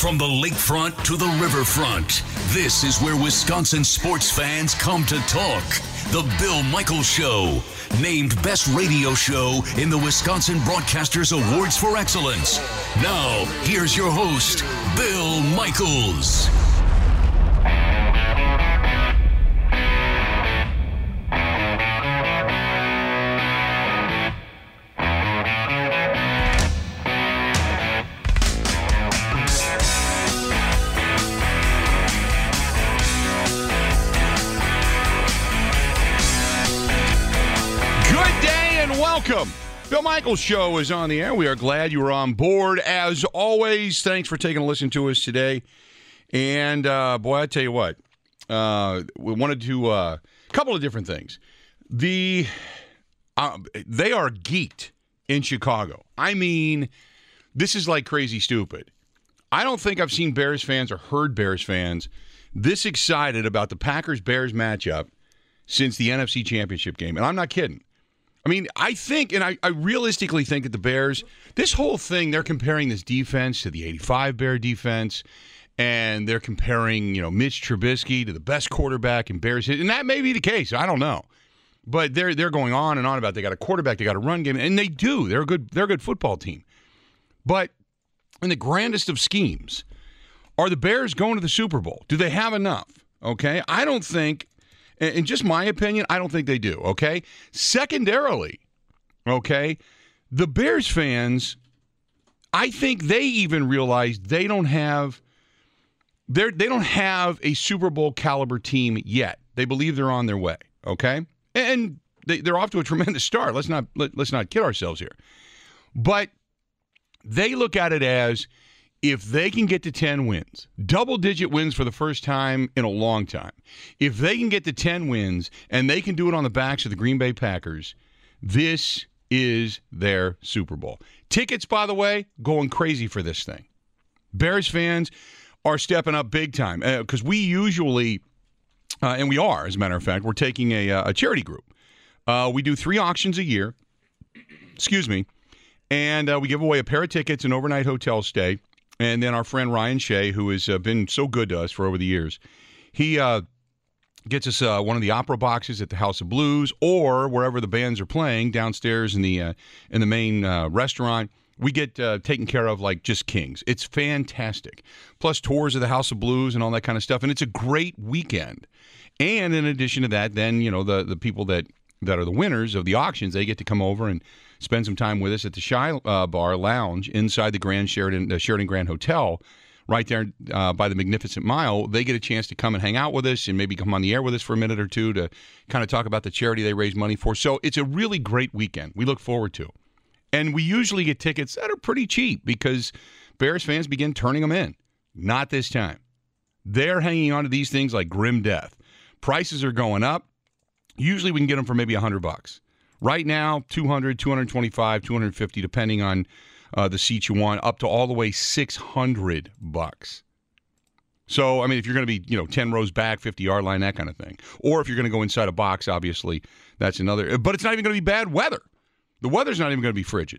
From the lakefront to the riverfront, this is where Wisconsin sports fans come to talk. The Bill Michaels Show, named Best Radio Show in the Wisconsin Broadcasters Awards for Excellence. Now, here's your host, Bill Michaels. Welcome. Bill Michaels Show is on the air. We are glad you were on board. As always, thanks for taking a listen to us today. And, boy, I tell you what, we wanted to, a couple of different things. They are geeked in Chicago. I mean, this is like crazy stupid. I don't think I've seen Bears fans or heard Bears fans this excited about the Packers-Bears matchup since the NFC Championship game. And I'm not kidding. I mean, I think, and I realistically think that the Bears, this whole thing, they're comparing this defense to the 85 Bear defense, and they're comparing, Mitch Trubisky to the best quarterback in Bears history, and that may be the case. I don't know. But they're going on and on about they got a quarterback, they got a run game, and they do. They're a good football team. But in the grandest of schemes, are the Bears going to the Super Bowl? Do they have enough? Okay? I don't think. In just my opinion, I don't think they do, okay? Secondarily, okay, the Bears fans, I think they even realize they don't have a Super Bowl caliber team yet. They believe they're on their way, okay? And they're off to a tremendous start. Let's not kid ourselves here. But they look at it as if they can get to 10 wins, double-digit wins for the first time in a long time, if they can get to 10 wins and they can do it on the backs of the Green Bay Packers, this is their Super Bowl. Tickets, by the way, going crazy for this thing. Bears fans are stepping up big time because we usually, and we are, as a matter of fact, we're taking a charity group. We do 3 auctions a year, and we give away a pair of tickets, an overnight hotel stay. And then our friend Ryan Shea, who has been so good to us for over the years, he gets us one of the opera boxes at the House of Blues or wherever the bands are playing downstairs in the main restaurant. We get taken care of like just kings. It's fantastic. Plus tours of the House of Blues and all that kind of stuff. And it's a great weekend. And in addition to that, then, the people that are the winners of the auctions, they get to come over and spend some time with us at the Shy Bar Lounge inside the Grand Sheraton Grand Hotel, right there by the Magnificent Mile. They get a chance to come and hang out with us and maybe come on the air with us for a minute or two to kind of talk about the charity they raise money for. So it's a really great weekend we look forward to. And we usually get tickets that are pretty cheap because Bears fans begin turning them in. Not this time. They're hanging on to these things like grim death. Prices are going up. Usually we can get them for maybe $100. Right now, $200, $225, $250, depending on the seat you want, up to all the way $600. So, I mean, if you're going to be, 10 rows back, 50-yard line, that kind of thing. Or if you're going to go inside a box, obviously, that's another. But it's not even going to be bad weather. The weather's not even going to be frigid.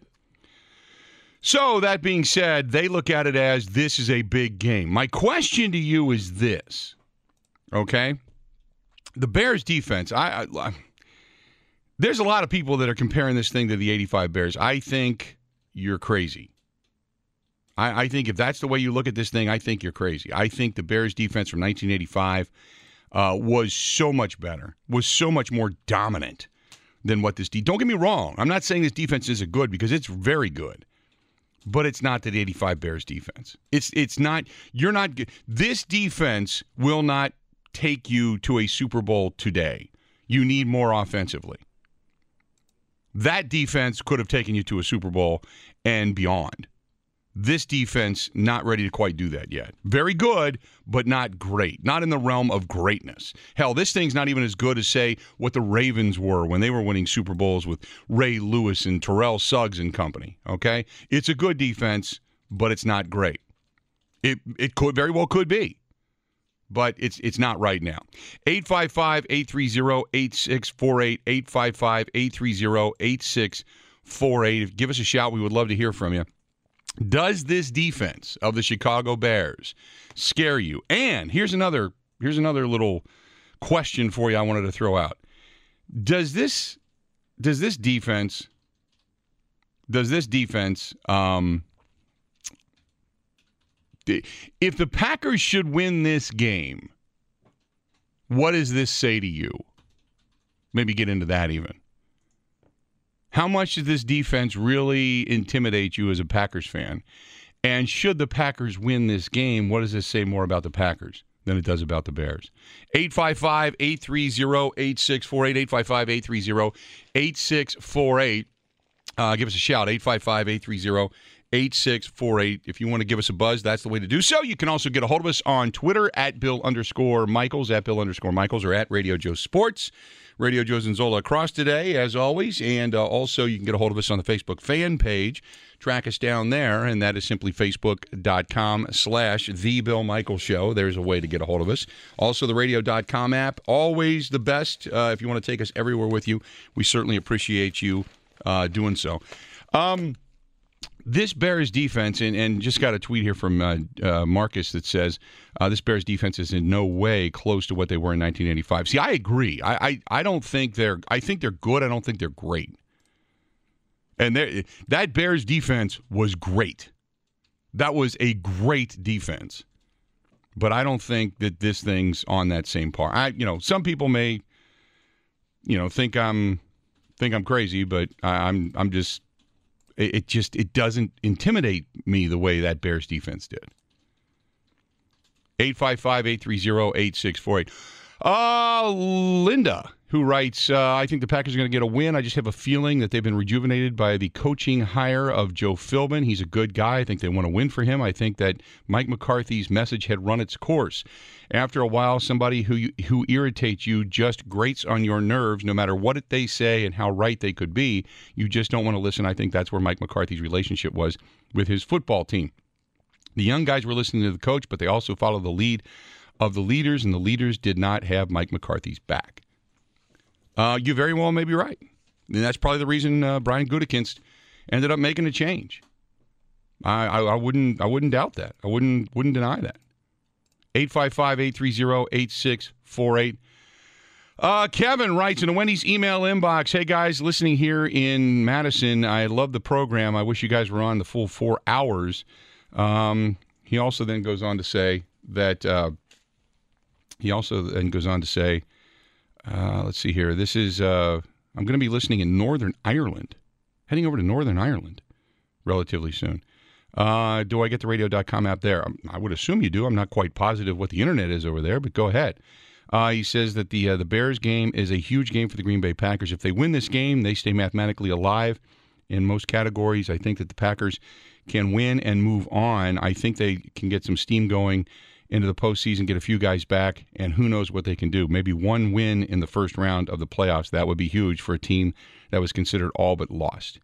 So, that being said, they look at it as this is a big game. My question to you is this, okay? The Bears defense, there's a lot of people that are comparing this thing to the 85 Bears. I think you're crazy. I think if that's the way you look at this thing, I think you're crazy. I think the Bears defense from 1985 was so much better, was so much more dominant than what this don't get me wrong. I'm not saying this defense isn't good because it's very good. But it's not the 85 Bears defense. It's not, you're not, this defense will not take you to a Super Bowl today. You need more offensively. That defense could have taken you to a Super Bowl and beyond. This defense, not ready to quite do that yet. Very good, but not great. Not in the realm of greatness. Hell, this thing's not even as good as, say, what the Ravens were when they were winning Super Bowls with Ray Lewis and Terrell Suggs and company, okay? It's a good defense, but it's not great. It could very well could be. But it's not right now. 855-830-8648, 855-830-8648. Give us a shout. We would love to hear from you. Does this defense of the Chicago Bears scare you? And here's another little question for you I wanted to throw out. Does this defense if the Packers should win this game, what does this say to you? Maybe get into that even. How much does this defense really intimidate you as a Packers fan? And should the Packers win this game, what does this say more about the Packers than it does about the Bears? 855-830-8648, 855-830-8648. Give us a shout, 855-830-8648. If you want to give us a buzz, that's the way to do so. You can also get a hold of us on Twitter at Bill_Michaels, at Bill_Michaels, or at Radio Joe Sports. Radio Joe Zanzola across today, as always. And also you can get a hold of us on the Facebook fan page. Track us down there, and that is simply facebook.com/The Bill Michaels Show. There's a way to get a hold of us. Also, the radio.com app, always the best. If you want to take us everywhere with you, we certainly appreciate you doing so. This Bears defense, and just got a tweet here from Marcus that says this Bears defense is in no way close to what they were in 1985. See, I agree. I don't think they're. I think they're good. I don't think they're great. And that Bears defense was great. That was a great defense. But I don't think that this thing's on that same par. Some people may, think I'm crazy, but I'm just. It doesn't intimidate me the way that Bears defense did. 855-830-8648. Linda, who writes, I think the Packers are going to get a win. I just have a feeling that they've been rejuvenated by the coaching hire of Joe Philbin. He's a good guy. I think they want to win for him. I think that Mike McCarthy's message had run its course. After a while, somebody who irritates you just grates on your nerves, no matter what they say and how right they could be. You just don't want to listen. I think that's where Mike McCarthy's relationship was with his football team. The young guys were listening to the coach, but they also followed the lead of the leaders, and the leaders did not have Mike McCarthy's back. You very well may be right. And that's probably the reason Brian Gutekunst ended up making a change. I wouldn't doubt that. I wouldn't deny that. 855-830-8648. Kevin writes in a Wendy's email inbox, hey guys, listening here in Madison, I love the program. I wish you guys were on the full 4 hours. He also then goes on to say that let's see here. This is I'm going to be listening in Northern Ireland, heading over to Northern Ireland relatively soon. Do I get the radio.com app there? I would assume you do. I'm not quite positive what the internet is over there, but go ahead. He says that the Bears game is a huge game for the Green Bay Packers. If they win this game, they stay mathematically alive in most categories. I think that the Packers can win and move on. I think they can get some steam going into the postseason, get a few guys back, and who knows what they can do. Maybe one win in the first round of the playoffs. That would be huge for a team that was considered all but lost.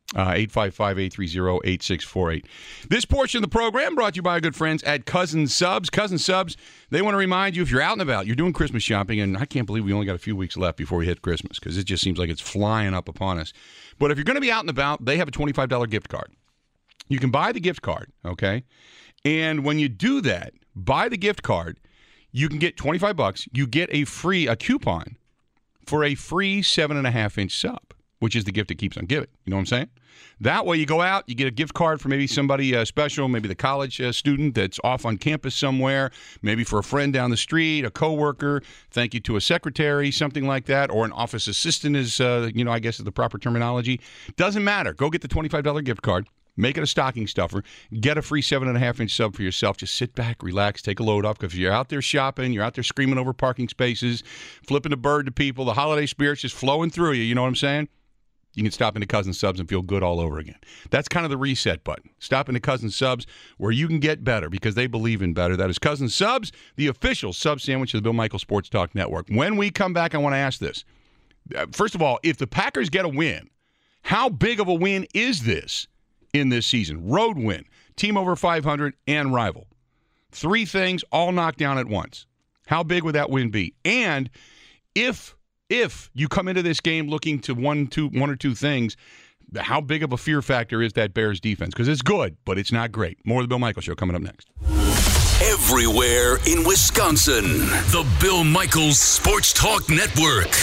855-830-8648. This portion of the program brought to you by our good friends at Cousins Subs. Cousins Subs, they want to remind you if you're out and about, you're doing Christmas shopping, and I can't believe we only got a few weeks left before we hit Christmas because it just seems like it's flying up upon us. But if you're going to be out and about, they have a $25 gift card. You can buy the gift card, okay? And when you do that, buy the gift card, you can get $25. You get a coupon for a free 7.5-inch sub, which is the gift that keeps on giving. You know what I'm saying? That way you go out, you get a gift card for maybe somebody special, maybe the college student that's off on campus somewhere, maybe for a friend down the street, a coworker, thank you to a secretary, something like that, or an office assistant is, I guess is the proper terminology. Doesn't matter. Go get the $25 gift card. Make it a stocking stuffer. Get a free 7.5-inch sub for yourself. Just sit back, relax, take a load off. Because if you're out there shopping, you're out there screaming over parking spaces, flipping a bird to people, the holiday spirit's just flowing through you. You know what I'm saying? You can stop into Cousins Subs and feel good all over again. That's kind of the reset button. Stop into Cousins Subs where you can get better because they believe in better. That is Cousins Subs, the official sub sandwich of the Bill Michaels Sports Talk Network. When we come back, I want to ask this. First of all, if the Packers get a win, how big of a win is this in this season? Road win, team over 500, and rival. Three things all knocked down at once. How big would that win be? And if you come into this game looking to one or two things, how big of a fear factor is that Bears defense? Because it's good, but it's not great. More of the Bill Michaels Show coming up next. Everywhere in Wisconsin, the Bill Michaels Sports Talk Network.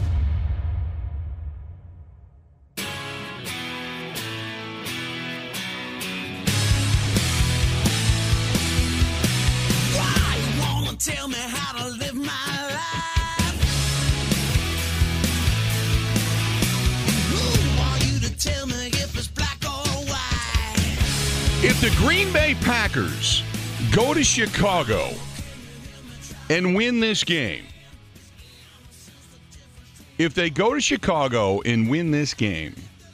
Tell me how to live my life. Who are you to tell me if it's black or white? If the Green Bay Packers go to Chicago and win this game, if they go to Chicago and win this game,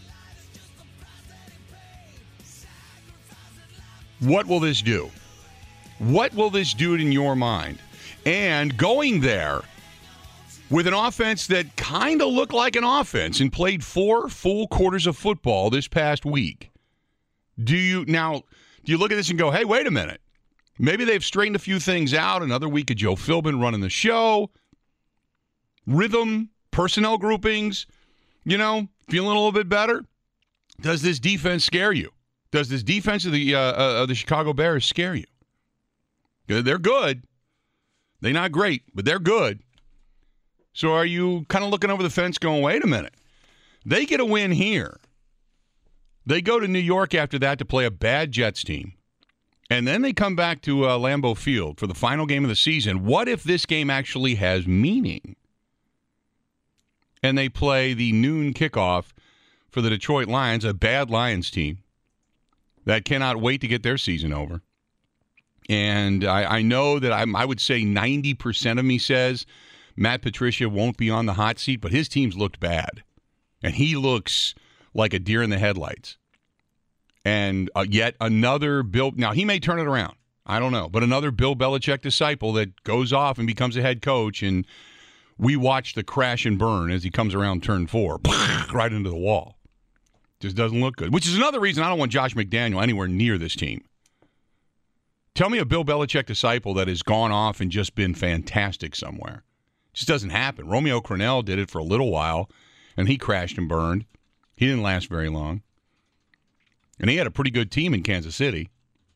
what will this do? What will this do in your mind? And going there with an offense that kind of looked like an offense and played 4 full quarters of football this past week. Do you look at this and go, hey, wait a minute. Maybe they've straightened a few things out. Another week of Joe Philbin running the show. Rhythm, personnel groupings, feeling a little bit better. Does this defense scare you? Does this defense of the Chicago Bears scare you? They're good. They're not great, but they're good. So are you kind of looking over the fence going, wait a minute. They get a win here. They go to New York after that to play a bad Jets team. And then they come back to Lambeau Field for the final game of the season. What if this game actually has meaning? And they play the noon kickoff for the Detroit Lions, a bad Lions team that cannot wait to get their season over. And I know that I would say 90% of me says Matt Patricia won't be on the hot seat, but his team's looked bad. And he looks like a deer in the headlights. And yet another Bill – now, he may turn it around. I don't know. But another Bill Belichick disciple that goes off and becomes a head coach, and we watch the crash and burn as he comes around turn 4, right into the wall. Just doesn't look good, which is another reason I don't want Josh McDaniel anywhere near this team. Tell me a Bill Belichick disciple that has gone off and just been fantastic somewhere. It just doesn't happen. Romeo Crennel did it for a little while, and he crashed and burned. He didn't last very long. And he had a pretty good team in Kansas City.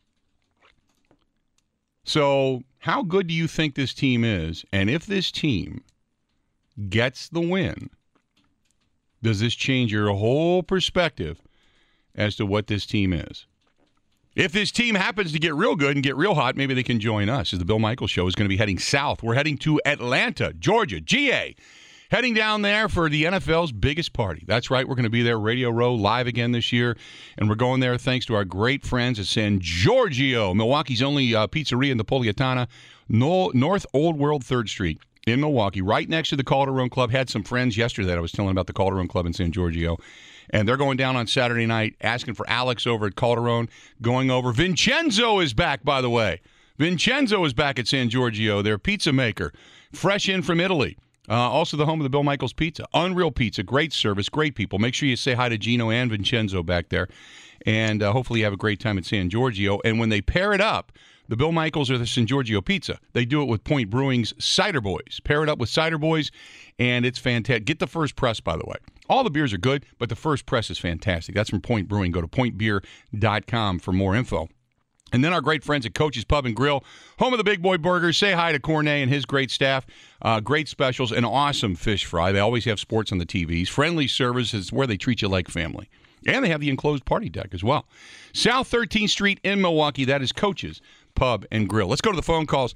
So how good do you think this team is? And if this team gets the win, does this change your whole perspective as to what this team is? If this team happens to get real good and get real hot, maybe they can join us, as the Bill Michaels Show is going to be heading south. We're heading to Atlanta, Georgia, GA. Heading down there for the NFL's biggest party. That's right, we're going to be there, Radio Row, live again this year. And we're going there thanks to our great friends at San Giorgio, Milwaukee's only pizzeria in the Napoletana, North Old World 3rd Street in Milwaukee, right next to the Calderon Club. Had some friends yesterday that I was telling about the Calderon Club in San Giorgio. And they're going down on Saturday night, asking for Alex over at Calderon, going over. Vincenzo is back, by the way. Vincenzo is back at San Giorgio, their pizza maker, fresh in from Italy. Also the home of the Bill Michaels Pizza. Unreal Pizza, great service, great people. Make sure you say hi to Gino and Vincenzo back there. And hopefully you have a great time at San Giorgio. And when they pair it up, the Bill Michaels or the San Giorgio Pizza, they do it with Point Brewing's Cider Boys. Pair it up with Cider Boys, and it's fantastic. Get the first press, by the way. All the beers are good, but the first press is fantastic. That's from Point Brewing. Go to pointbeer.com for more info. And then our great friends at Coach's Pub and Grill, home of the Big Boy Burgers. Say hi to Cornet and his great staff. Great specials, an awesome fish fry. They always have sports on the TVs. Friendly service is where they treat you like family. And they have the enclosed party deck as well. South 13th Street in Milwaukee. That is Coach's Pub and Grill. Let's go to the phone calls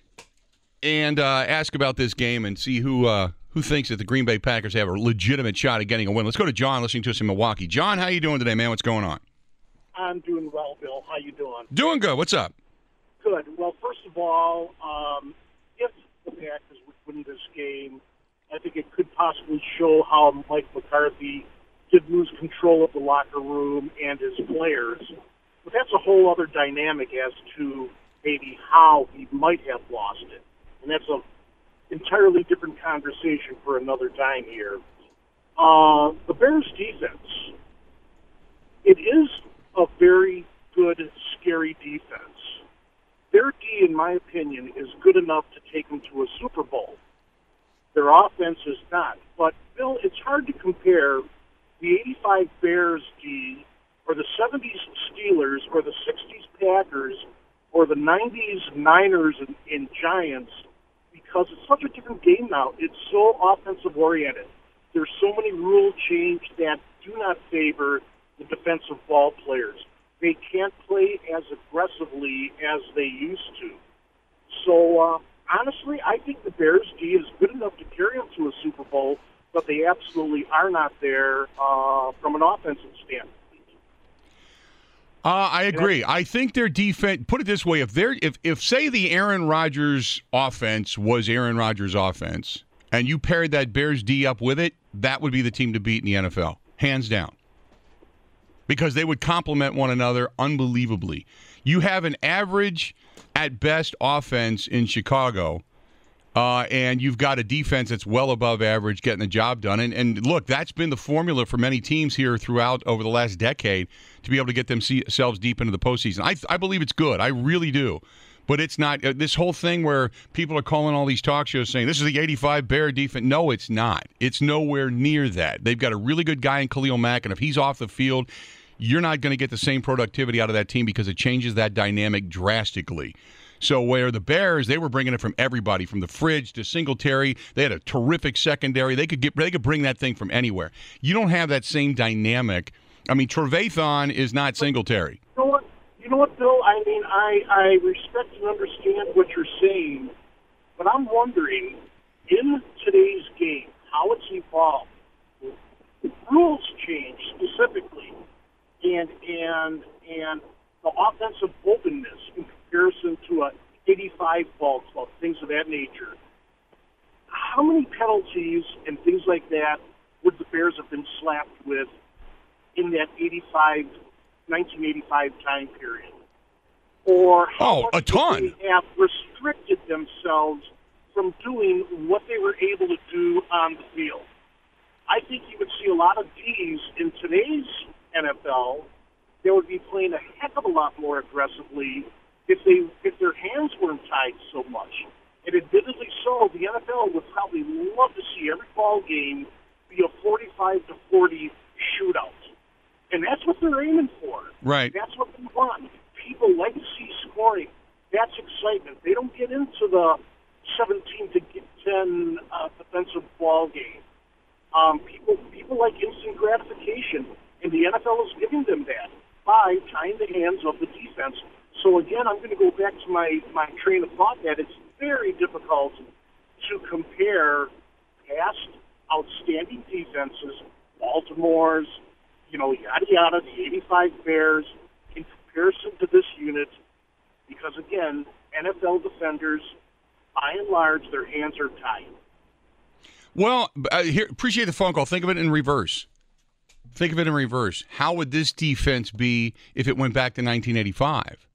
and ask about this game and see who thinks that the Green Bay Packers have a legitimate shot at getting a win. Let's go to John, listening to us in Milwaukee. John, how you doing today, man? What's going on? I'm doing well, Bill. How you doing? Doing good. What's up? Good. Well, first of all, if the Packers would win this game, I think it could possibly show how Mike McCarthy did lose control of the locker room and his players. But that's a whole other dynamic as to maybe how he might have lost it. And that's an entirely different conversation for another time here. The Bears' defense, it is a very good, scary defense. Their D, in my opinion, is good enough to take them to a Super Bowl. Their offense is not. But, Bill, it's hard to compare the 85 Bears D, or the 70s Steelers, or the 60s Packers, or the 90s Niners and Giants, because it's such a different game now. It's so offensive-oriented. There's so many rule changes that do not favor the defensive ball players. They can't play as aggressively as they used to. So, honestly, I think the Bears D is good enough to carry them to a Super Bowl, but they absolutely are not there from an offensive standpoint. I agree. I think their defense. Put it this way: if say the Aaron Rodgers offense was Aaron Rodgers offense, and you paired that Bears D up with it, that would be the team to beat in the NFL, hands down. Because they would complement one another unbelievably. You have an average, at best, offense in Chicago, and you've got a defense that's well above average getting the job done. And look, that's been the formula for many teams here throughout over the last decade to be able to get themselves deep into the postseason. I believe it's good. I really do. But it's not this whole thing where people are calling all these talk shows saying this is the 85 Bear defense. No, it's not. It's nowhere near that. They've got a really good guy in Khalil Mack, and if he's off the field, you're not going to get the same productivity out of that team because it changes that dynamic drastically. So where the Bears, they were bringing it from everybody, from the fridge to Singletary. They had a terrific secondary. They could bring that thing from anywhere. You don't have that same dynamic. I mean, Trevathan is not Singletary. You know what, Bill? I mean, I respect and understand what you're saying, but I'm wondering, in today's game, how it's evolved. Rules change specifically, and the offensive openness in comparison to a 85 ball club, things of that nature. How many penalties and things like that would the Bears have been slapped with in that 1985 time period? Or how much a ton. would they have restricted themselves from doing what they were able to do on the field? I think you would see a lot of Ds in today's NFL that would be playing a heck of a lot more aggressively if their hands weren't tied so much. And admittedly so, the NFL would probably love to see every ball game be a 45-40 shootout. And that's what they're aiming for. Right. That's what they want. People like to see scoring. That's excitement. They don't get into the 17-10 defensive ball game. People like instant gratification, and the NFL is giving them that by tying the hands of the defense. So again, I'm going to go back to my train of thought that it's very difficult to compare past outstanding defenses, Baltimore's, yada yada, the 85 Bears, in comparison to this unit, because again, NFL defenders, by and large, their hands are tied. Well, here, appreciate the phone call. Think of it in reverse. How would this defense be if it went back to 1985?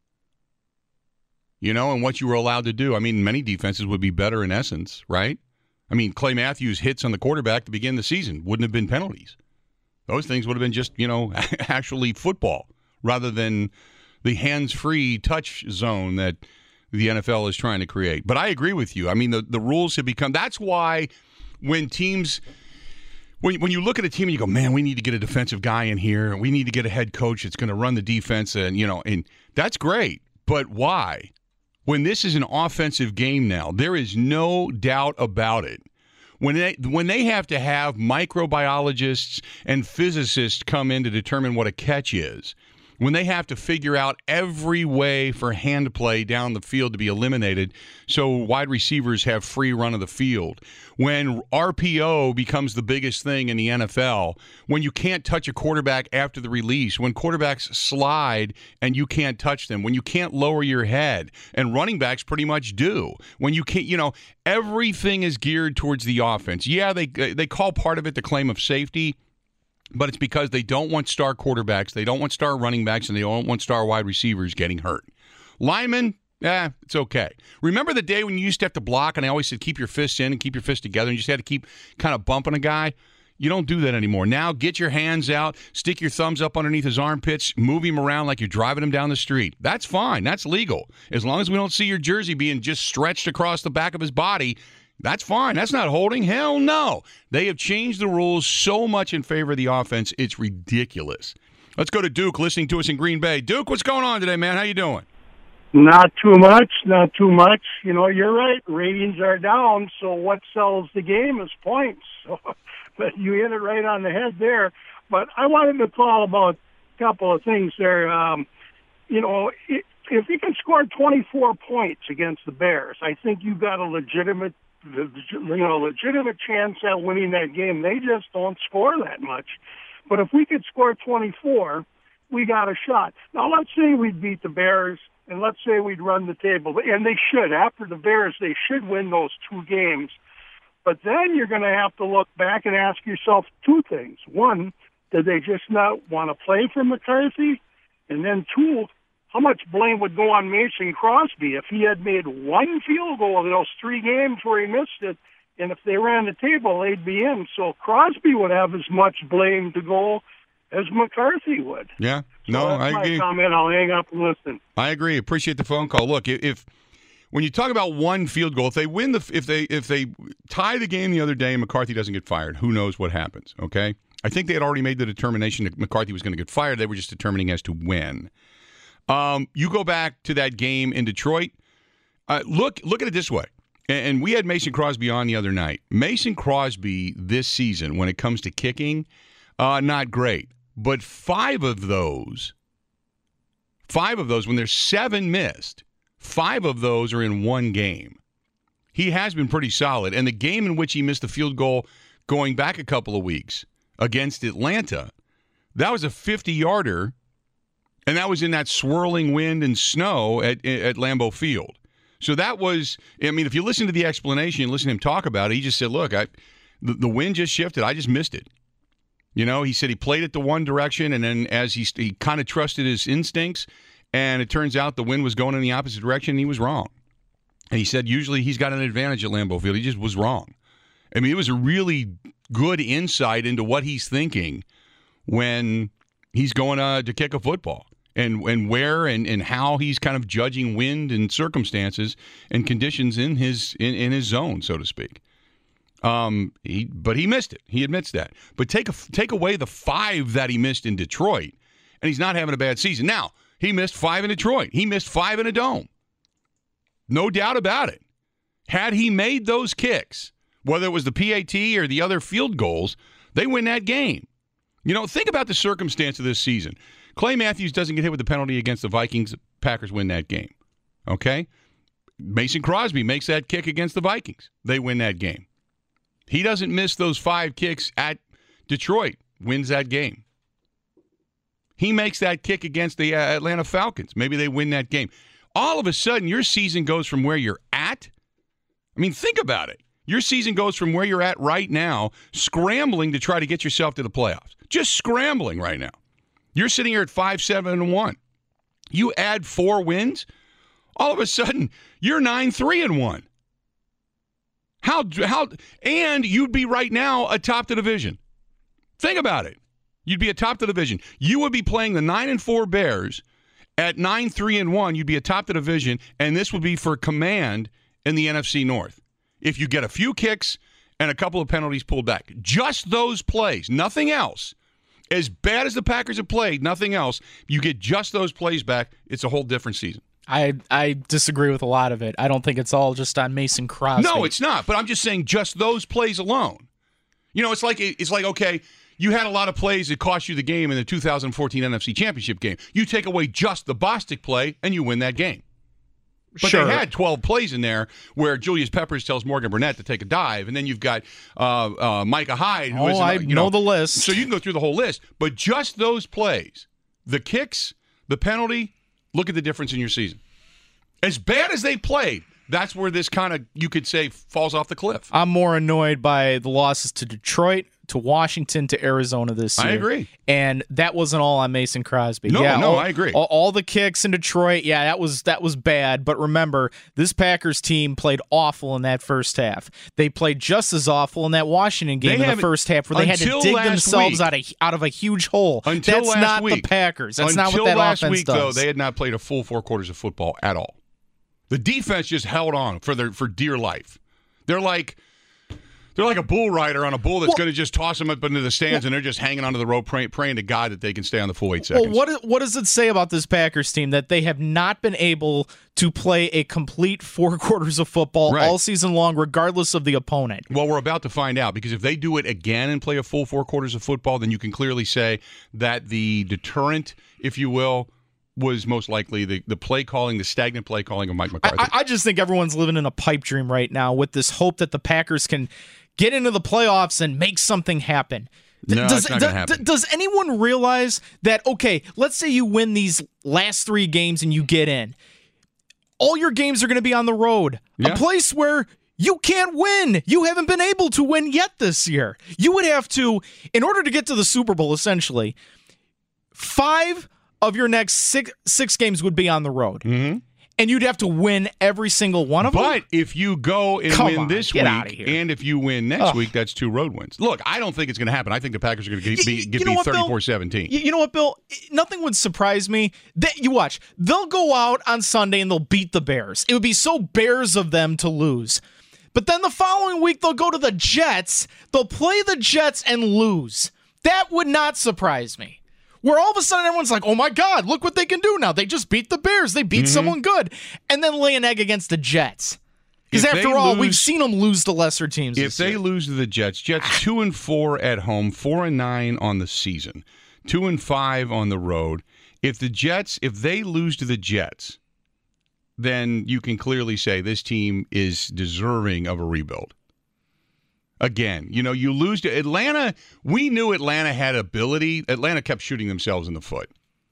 And what you were allowed to do. I mean, many defenses would be better in essence, right? I mean, Clay Matthews' hits on the quarterback to begin the season wouldn't have been penalties. Those things would have been just, actually football rather than the hands-free touch zone that the NFL is trying to create. But I agree with you. I mean, the rules have become – that's why when teams – when you look at a team and you go, man, we need to get a defensive guy in here, and we need to get a head coach that's going to run the defense, and that's great. But why? When this is an offensive game now, there is no doubt about it. When they have to have microbiologists and physicists come in to determine what a catch is, when they have to figure out every way for hand play down the field to be eliminated so wide receivers have free run of the field, when RPO becomes the biggest thing in the NFL, when you can't touch a quarterback after the release, when quarterbacks slide and you can't touch them, when you can't lower your head, and running backs pretty much do, when you can't, everything is geared towards the offense. Yeah, they call part of it the claim of safety, but it's because they don't want star quarterbacks, they don't want star running backs, and they don't want star wide receivers getting hurt. Linemen, it's okay. Remember the day when you used to have to block, and I always said keep your fists in and keep your fists together, and you just had to keep kind of bumping a guy? You don't do that anymore. Now get your hands out, stick your thumbs up underneath his armpits, move him around like you're driving him down the street. That's fine. That's legal. As long as we don't see your jersey being just stretched across the back of his body, That's fine. That's not holding. Hell no. They have changed the rules so much in favor of the offense, it's ridiculous. Let's go to Duke, listening to us in Green Bay. Duke, what's going on today, man? How you doing? Not too much, not too much. You know, you're right. Ratings are down, so what sells the game is points. So, but you hit it right on the head there. But I wanted to call about a couple of things there. You know, if you can score 24 points against the Bears, I think you've got a legitimate chance at winning that game. They just don't score that much. But if we could score 24, we got a shot. Now, let's say we beat the Bears, and let's say we'd run the table. And they should. After the Bears, they should win those two games. But then you're going to have to look back and ask yourself two things. One, did they just not want to play for McCarthy? And then two, how much blame would go on Mason Crosby if he had made one field goal in those three games where he missed it? And if they ran the table, they'd be in. So Crosby would have as much blame to go as McCarthy would. Yeah, so no, that's I agree. my comment. I'll hang up and listen. I agree. Appreciate the phone call. Look, if when you talk about one field goal, if they win if they tie the game the other day and McCarthy doesn't get fired, who knows what happens? Okay, I think they had already made the determination that McCarthy was going to get fired. They were just determining as to when. You go back to that game in Detroit. Look at it this way. And we had Mason Crosby on the other night. Mason Crosby this season, when it comes to kicking, not great. But five of those, when there's 7 missed, 5 of those are in one game. He has been pretty solid. And the game in which he missed the field goal going back a couple of weeks against Atlanta, that was a 50-yarder, and that was in that swirling wind and snow at Lambeau Field. So that was, I mean, if you listen to the explanation and listen to him talk about it, he just said, look, the wind just shifted. I just missed it. You know, he said he played it the one direction, and then as he kind of trusted his instincts, and it turns out the wind was going in the opposite direction, and he was wrong. And he said usually he's got an advantage at Lambeau Field. He just was wrong. I mean, it was a really good insight into what he's thinking when he's going to kick a football. And where and how he's kind of judging wind and circumstances and conditions in his zone, so to speak. But he missed it. He admits that. But take away the 5 that he missed in Detroit, and he's not having a bad season. Now, he missed 5 in Detroit. He missed 5 in a dome. No doubt about it. Had he made those kicks, whether it was the PAT or the other field goals, they win that game. You know, think about the circumstance of this season. Clay Matthews doesn't get hit with the penalty against the Vikings. Packers win that game. Okay? Mason Crosby makes that kick against the Vikings. They win that game. He doesn't miss those 5 kicks at Detroit. Wins that game. He makes that kick against the Atlanta Falcons. Maybe they win that game. All of a sudden, your season goes from where you're at. I mean, think about it. Your season goes from where you're at right now, scrambling to try to get yourself to the playoffs. Just scrambling right now. You're sitting here at 5-7-1. You add 4 wins, all of a sudden you're 9-3-1. How and you'd be right now atop the division. Think about it. You'd be atop the division. You would be playing the 9-4 Bears at 9-3-1. You'd be atop the division, and this would be for command in the NFC North. If you get a few kicks and a couple of penalties pulled back, just those plays, nothing else. As bad as the Packers have played, nothing else. You get just those plays back, it's a whole different season. I disagree with a lot of it. I don't think it's all just on Mason Crosby. No, it's not. But I'm just saying just those plays alone. You know, it's like okay, you had a lot of plays that cost you the game in the 2014 NFC Championship game. You take away just the Bostic play, and you win that game. But sure. They had 12 plays in there where Julius Peppers tells Morgan Burnett to take a dive, and then you've got Micah Hyde. Who I know the list. So you can go through the whole list. But just those plays, the kicks, the penalty, look at the difference in your season. As bad as they played, that's where this kind of, you could say, falls off the cliff. I'm more annoyed by the losses to Detroit, to Washington, to Arizona this year. I agree. And that wasn't all on Mason Crosby. No, I agree. All the kicks in Detroit, that was bad. But remember, this Packers team played awful in that first half. They played just as awful in that Washington game in the first half where they had to dig themselves out of a huge hole. That's not the Packers. That's not what that offense does. Until last week, though, they had not played a full 4 quarters of football at all. The defense just held on for dear life. They're like a bull rider on a bull that's going to just toss them up into the stands, and they're just hanging onto the rope, praying to God that they can stay on the full 8 seconds. Well, what does it say about this Packers team that they have not been able to play a complete 4 quarters of football all season long, regardless of the opponent? Well, we're about to find out, because if they do it again and play a full 4 quarters of football, then you can clearly say that the deterrent, if you will, was most likely the play calling, the stagnant play calling of Mike McCarthy. I just think everyone's living in a pipe dream right now with this hope that the Packers can get into the playoffs and make something happen. No, it's not going to happen. Does anyone realize that, okay, let's say you win these last 3 games and you get in. All your games are going to be on the road, a place where you can't win. You haven't been able to win yet this year. You would have to, in order to get to the Super Bowl, essentially, 5 of your next six games would be on the road. Mm-hmm. And you'd have to win every single one of them. But if you go and win this week, and if you win next week, that's 2 road wins. Look, I don't think it's going to happen. I think the Packers are going to get beat 34-17. You know what, Bill? Nothing would surprise me. You watch. They'll go out on Sunday and they'll beat the Bears. It would be so Bears of them to lose. But then the following week, they'll go to the Jets. They'll play the Jets and lose. That would not surprise me. Where all of a sudden everyone's like, oh my God, look what they can do now. They just beat the Bears. They beat someone good. And then lay an egg against the Jets. Because after all, we've seen them lose to lesser teams. If they lose to the Jets 2-4 at home, 4-9 on the season, 2-5 on the road. If they lose to the Jets, then you can clearly say this team is deserving of a rebuild. Again, you lose to Atlanta. We knew Atlanta had ability. Atlanta kept shooting themselves in the foot.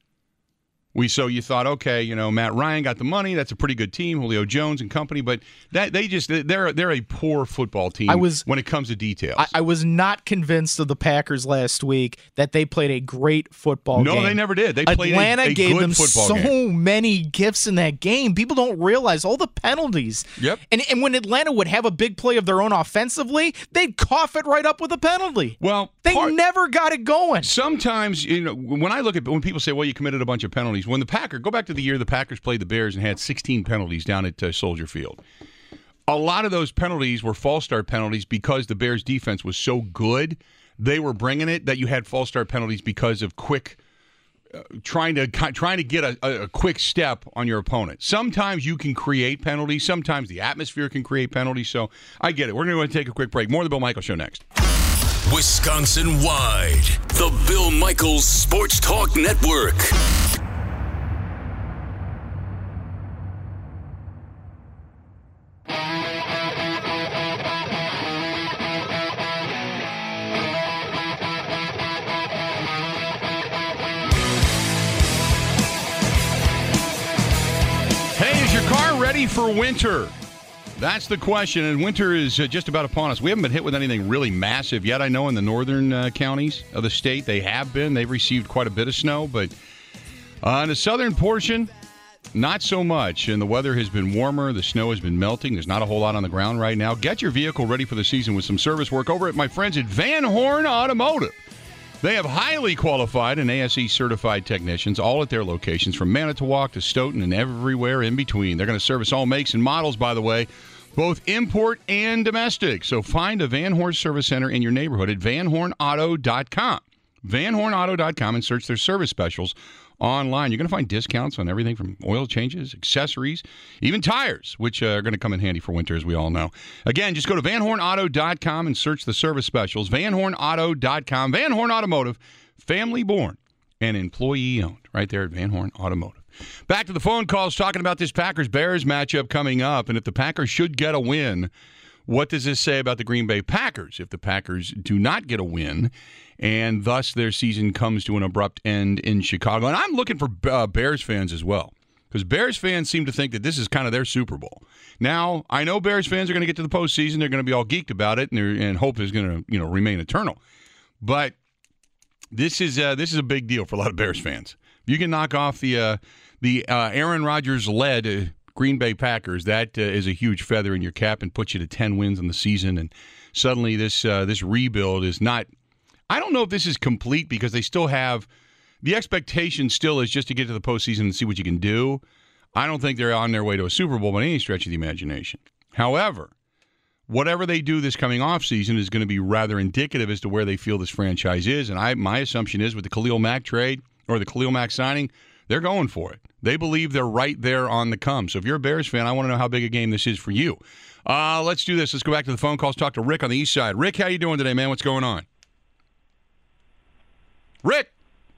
So you thought, okay, Matt Ryan got the money. That's a pretty good team, Julio Jones and company. But they're a poor football team when it comes to details. I was not convinced of the Packers last week that they played a great football game. No, they never did. They played Atlanta a gave good them football game. So many gifts in that game. People don't realize all the penalties. Yep. And when Atlanta would have a big play of their own offensively, they'd cough it right up with a penalty. Well, they never got it going. Sometimes, when people say, well, you committed a bunch of penalties, when the Packers, go back to the year the Packers played the Bears and had 16 penalties down at Soldier Field. A lot of those penalties were false start penalties because the Bears defense was so good. They were bringing it that you had false start penalties because of quick trying to get a quick step on your opponent. Sometimes you can create penalties. Sometimes the atmosphere can create penalties. So I get it. We're going to take a quick break. More of the Bill Michaels Show next. Wisconsin-wide, the Bill Michaels Sports Talk Network. Hey, is your car ready for winter? That's the question, and winter is just about upon us. We haven't been hit with anything really massive yet. I know in the northern counties of the state they have been. They've received quite a bit of snow, but in the southern portion, not so much. And the weather has been warmer. The snow has been melting. There's not a whole lot on the ground right now. Get your vehicle ready for the season with some service work over at my friends at Van Horn Automotive. They have highly qualified and ASE-certified technicians, all at their locations, from Manitowoc to Stoughton and everywhere in between. They're going to service all makes and models, by the way, both import and domestic. So find a Van Horn service center in your neighborhood at vanhornauto.com. vanhornauto.com, and search their service specials online. You're going to find discounts on everything from oil changes, accessories, even tires, which are going to come in handy for winter, as we all know. Again, just go to vanhornauto.com and search the service specials. vanhornauto.com. Van Horn Automotive, family born and employee owned, right there at Van Horn Automotive. Back to the phone calls, talking about this Packers-Bears matchup coming up, and if the Packers should get a win, what does this say about the Green Bay Packers? If the Packers do not get a win, and thus their season comes to an abrupt end in Chicago. And I'm looking for Bears fans as well, because Bears fans seem to think that this is kind of their Super Bowl. Now, I know Bears fans are going to get to the postseason. They're going to be all geeked about it, and hope is going to remain eternal. But this is a big deal for a lot of Bears fans. You can knock off the Aaron Rodgers-led Green Bay Packers. That is a huge feather in your cap and puts you to 10 wins in the season. And suddenly this rebuild is not – I don't know if this is complete, because they still have – the expectation still is just to get to the postseason and see what you can do. I don't think they're on their way to a Super Bowl by any stretch of the imagination. However, whatever they do this coming offseason is going to be rather indicative as to where they feel this franchise is. And my assumption is with the Khalil Mack trade or the Khalil Mack signing, they're going for it. They believe they're right there on the come. So if you're a Bears fan, I want to know how big a game this is for you. Let's do this. Let's go back to the phone calls. Talk to Rick on the east side. Rick, how you doing today, man? What's going on? Rick.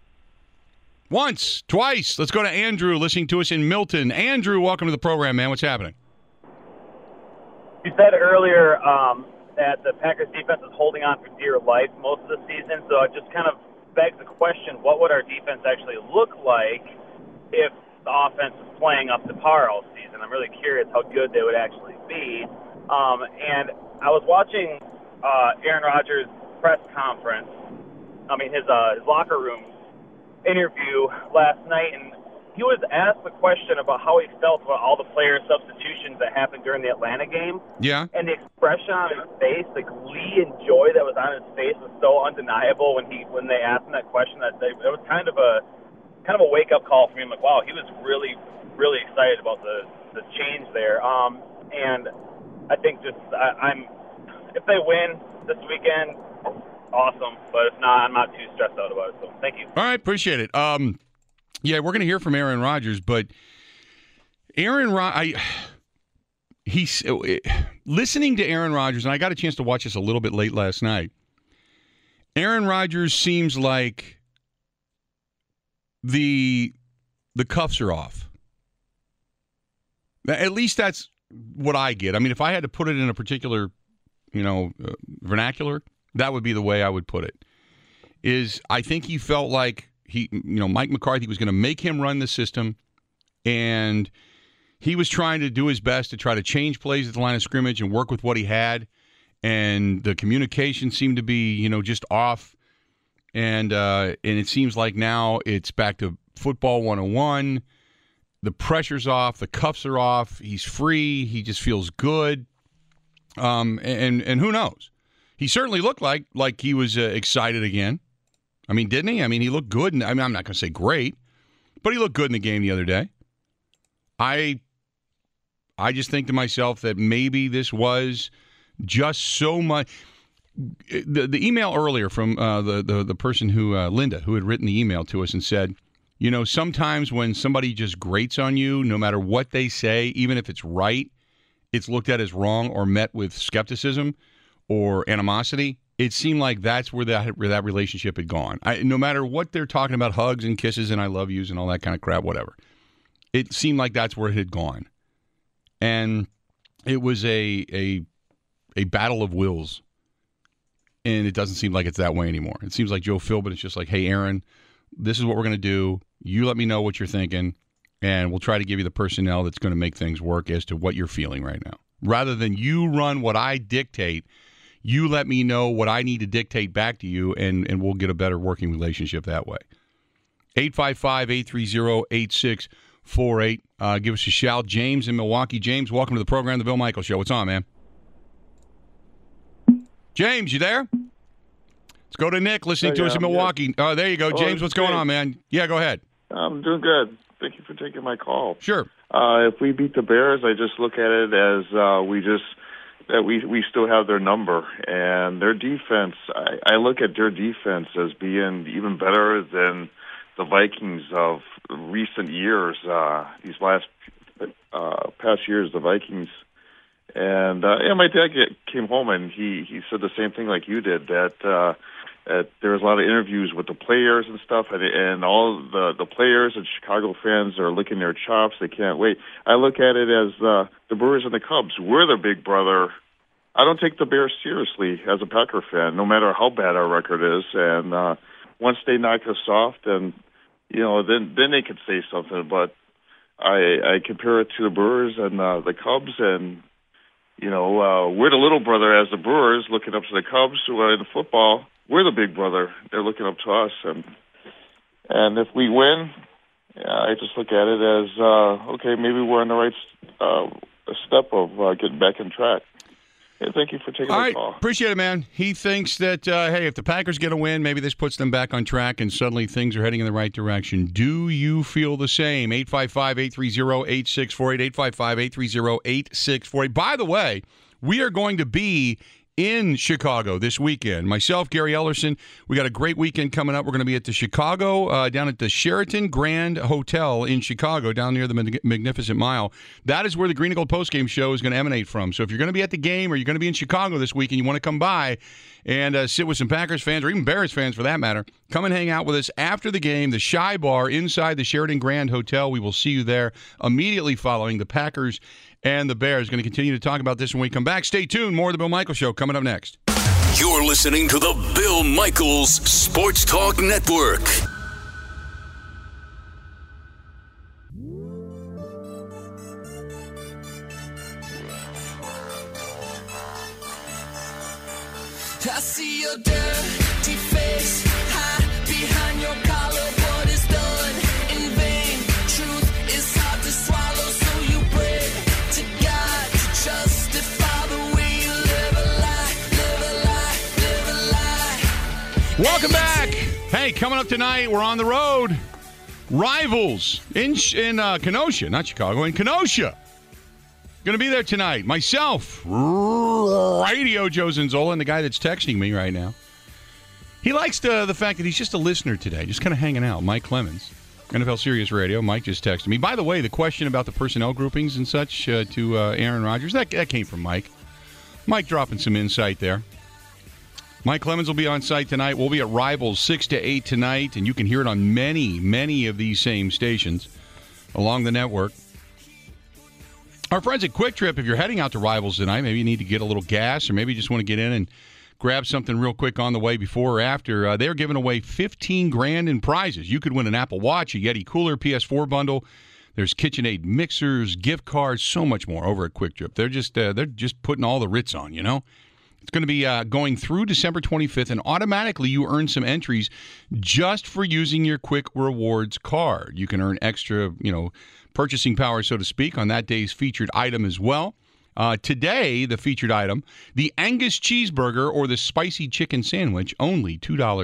Once, twice. Let's go to Andrew listening to us in Milton. Andrew, welcome to the program, man. What's happening? You said earlier that the Packers defense is holding on for dear life most of the season, so it just kind of begs the question, what would our defense actually look like if the offense is playing up to par all season? I'm really curious how good they would actually be. And I was watching Aaron Rodgers' press conference, his locker room interview last night, and he was asked a question about how he felt about all the player substitutions that happened during the Atlanta game. Yeah. And the expression on his face, the glee and joy that was on his face was so undeniable when they asked him that question. It was kind of a wake-up call for me. I'm like, wow, he was really, really excited about the change there. And I think if they win this weekend, awesome. But if not, I'm not too stressed out about it. So thank you. All right, appreciate it. Yeah, we're going to hear from Aaron Rodgers, but he's listening to Aaron Rodgers, and I got a chance to watch this a little bit late last night. Aaron Rodgers seems like the cuffs are off. At least that's what I get. I mean, if I had to put it in a particular, vernacular, that would be the way I would put it. I think he felt like Mike McCarthy was going to make him run the system, and he was trying to do his best to try to change plays at the line of scrimmage and work with what he had, and the communication seemed to be, just off, and it seems like now it's back to football 101. The pressure's off, the cuffs are off, he's free, he just feels good, and who knows? He certainly looked like he was excited again. I mean, didn't he? I mean, he looked good. I'm not going to say great, but he looked good in the game the other day. I just think to myself that maybe this was just so much. The email earlier from the person Linda, who had written the email to us and said, sometimes when somebody just grates on you, no matter what they say, even if it's right, it's looked at as wrong or met with skepticism or animosity. It seemed like that's where that relationship had gone. No matter what they're talking about, hugs and kisses and I love yous and all that kind of crap, whatever. It seemed like that's where it had gone. And it was a battle of wills. And it doesn't seem like it's that way anymore. It seems like Joe Philbin is just like, hey, Aaron, this is what we're going to do. You let me know what you're thinking, and we'll try to give you the personnel that's going to make things work as to what you're feeling right now. Rather than you run what I dictate, you let me know what I need to dictate back to you, and we'll get a better working relationship that way. 855-830-8648. Give us a shout. James in Milwaukee. James, welcome to the program, The Bill Michaels Show. What's on, man? James, you there? Let's go to Nick listening to us in Milwaukee. Oh, there you go. James, what's going on, man? Yeah, go ahead. I'm doing good. Thank you for taking my call. Sure. If we beat the Bears, I just look at it as we still have their number. And their defense, I look at their defense as being even better than the Vikings of recent years, these past years, the Vikings. And my dad came home and he said the same thing like you did, that there was a lot of interviews with the players and stuff, and all the players and Chicago fans are licking their chops. They can't wait. I look at it as the Brewers and the Cubs. We're the big brother. I don't take the Bears seriously as a Packer fan, no matter how bad our record is. And once they knock us off, then then they could say something. But I compare it to the Brewers and the Cubs, and we're the little brother as the Brewers looking up to the Cubs who are in the football. We're the big brother. They're looking up to us, and if we win, I just look at it as okay, maybe we're on the right step of getting back on track. Hey, thank you for taking my call. Appreciate it, man. He thinks that hey, if the Packers get a win, maybe this puts them back on track, and suddenly things are heading in the right direction. Do you feel the same? 855-830-8648. 855-830-8648. By the way, we are going to be in Chicago this weekend. Myself, Gary Ellerson, we got a great weekend coming up. We're going to be at the Chicago, down at the Sheraton Grand Hotel in Chicago, down near the Magnificent Mile. That is where the Green and Gold postgame show is going to emanate from. So if you're going to be at the game or you're going to be in Chicago this week and you want to come by and sit with some Packers fans or even Bears fans for that matter, come and hang out with us after the game, the Shy Bar inside the Sheraton Grand Hotel. We will see you there immediately following the Packers and the Bears. Going to continue to talk about this when we come back. Stay tuned. More of the Bill Michaels Show coming up next. You're listening to the Bill Michaels Sports Talk Network. I see your dirty face, hide behind your collar. What is done in vain? Truth is hard to swallow, so you pray to God to justify the way you live a lie, live a lie, live a lie. Welcome back. Hey, coming up tonight, we're on the road. Rivals in Kenosha, not Chicago, in Kenosha. Going to be there tonight. Myself, Radio Joe Zinzola, and the guy that's texting me right now. He likes the fact that he's just a listener today, just kind of hanging out. Mike Clemens, NFL Sirius Radio. Mike just texted me. By the way, the question about the personnel groupings and such to Aaron Rodgers, that came from Mike. Mike dropping some insight there. Mike Clemens will be on site tonight. We'll be at Rivals 6 to 8 tonight, and you can hear it on many of these same stations along the network. Our friends at Quick Trip, if you're heading out to Rivals tonight, maybe you need to get a little gas or maybe you just want to get in and grab something real quick on the way before or after. They're giving away $15,000 in prizes. You could win an Apple Watch, a Yeti cooler, PS4 bundle. There's KitchenAid mixers, gift cards, so much more over at Quick Trip. They're just putting all the Ritz on, you know? It's going to be going through December 25th, and automatically you earn some entries just for using your Quick Rewards card. You can earn extra, purchasing power, so to speak, on that day's featured item as well. Today, the featured item, the Angus cheeseburger or the spicy chicken sandwich, only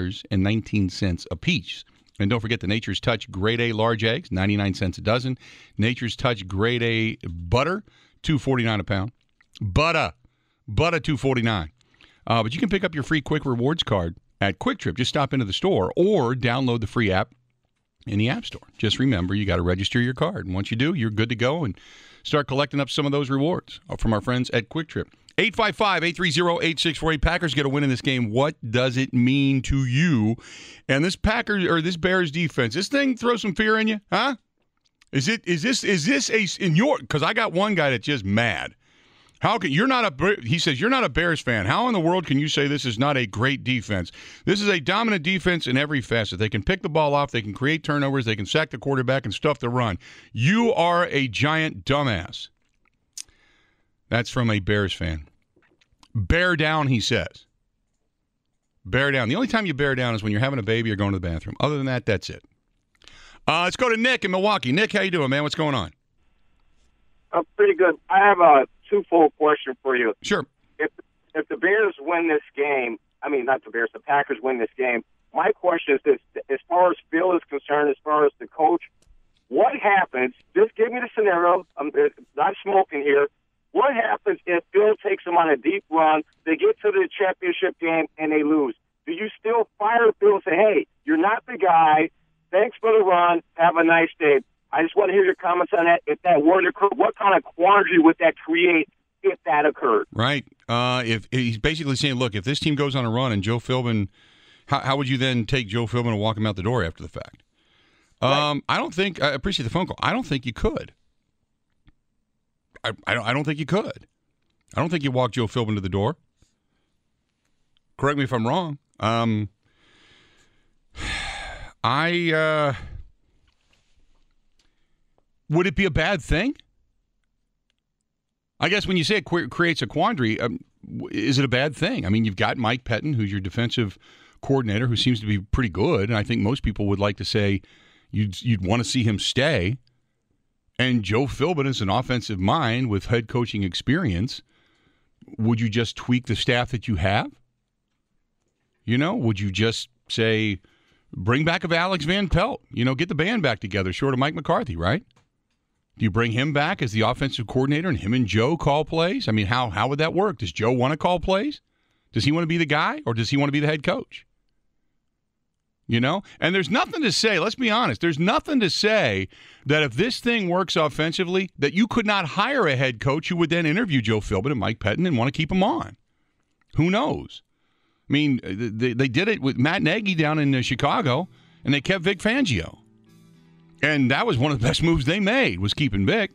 $2.19 a piece. And don't forget the Nature's Touch Grade A large eggs, 99 cents a dozen. Nature's Touch Grade A butter, $2.49 a pound. Butter $2.49. But you can pick up your free Quick Rewards card at Quick Trip. Just stop into the store or download the free app in the App Store. Just remember, you got to register your card. And once you do, you're good to go and start collecting up some of those rewards from our friends at Quick Trip. 855-830-8648. Packers get a win in this game. What does it mean to you? And this this Bears defense, this thing throw some fear in you, huh? Is this in your? Because I got one guy that's just mad. How can he says you're not a Bears fan. How in the world can you say this is not a great defense? This is a dominant defense in every facet. They can pick the ball off, they can create turnovers, they can sack the quarterback and stuff the run. You are a giant dumbass. That's from a Bears fan. Bear down, he says. Bear down. The only time you bear down is when you're having a baby or going to the bathroom. Other than that, that's it. Let's go to Nick in Milwaukee. Nick, how you doing, man? What's going on? I'm pretty good. I have a twofold question for you. Sure. If the Bears win this game, not the Bears, the Packers win this game, my question is this: as far as Phil is concerned, as far as the coach, what happens? Just give me the scenario. I'm not smoking here. What happens if Phil takes them on a deep run, they get to the championship game, and they lose? Do you still fire Phil and say, hey, you're not the guy, thanks for the run, have a nice day? I just want to hear your comments on that. If that were to occur, what kind of quandary would that create if that occurred? Right. If he's basically saying, look, if this team goes on a run and Joe Philbin, how would you then take Joe Philbin and walk him out the door after the fact? Right. I appreciate the phone call. I don't think you could. I don't think you could. I don't think you walk Joe Philbin to the door. Correct me if I'm wrong. Would it be a bad thing? I guess when you say it creates a quandary, is it a bad thing? You've got Mike Pettin, who's your defensive coordinator, who seems to be pretty good, and I think most people would like to say you'd want to see him stay. And Joe Philbin is an offensive mind with head coaching experience. Would you just tweak the staff that you have? Would you just say, bring back of Alex Van Pelt? Get the band back together, short of Mike McCarthy, right? Do you bring him back as the offensive coordinator and him and Joe call plays? I mean, how would that work? Does Joe want to call plays? Does he want to be the guy, or does he want to be the head coach? You know? And there's nothing to say, let's be honest, there's nothing to say that if this thing works offensively, that you could not hire a head coach who would then interview Joe Philbin and Mike Pettin and want to keep him on. Who knows? I mean, they did it with Matt Nagy down in Chicago, and they kept Vic Fangio. And that was one of the best moves they made, was keeping Vic.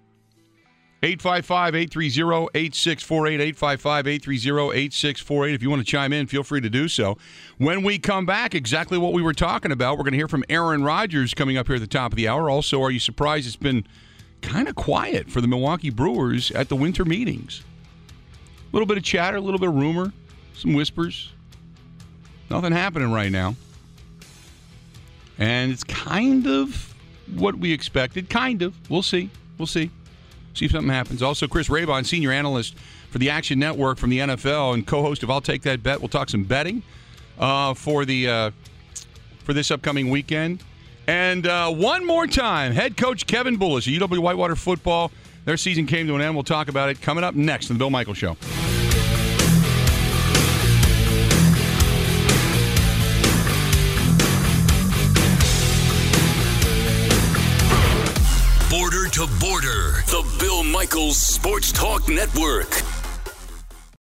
855-830-8648, 855-830-8648. If you want to chime in, feel free to do so. When we come back, exactly what we were talking about, we're going to hear from Aaron Rodgers coming up here at the top of the hour. Also, are you surprised it's been kind of quiet for the Milwaukee Brewers at the winter meetings? A little bit of chatter, a little bit of rumor, some whispers. Nothing happening right now. And it's kind of what we expected. Kind of. We'll see. See if something happens. Also, Chris Raybon, senior analyst for the Action Network from the NFL and co-host of I'll Take That Bet. We'll talk some betting for this upcoming weekend. And one more time, head coach Kevin Bullis of UW Whitewater football. Their season came to an end. We'll talk about it coming up next on The Bill Michaels Show. Border to Border, the Bill Michaels Sports Talk Network.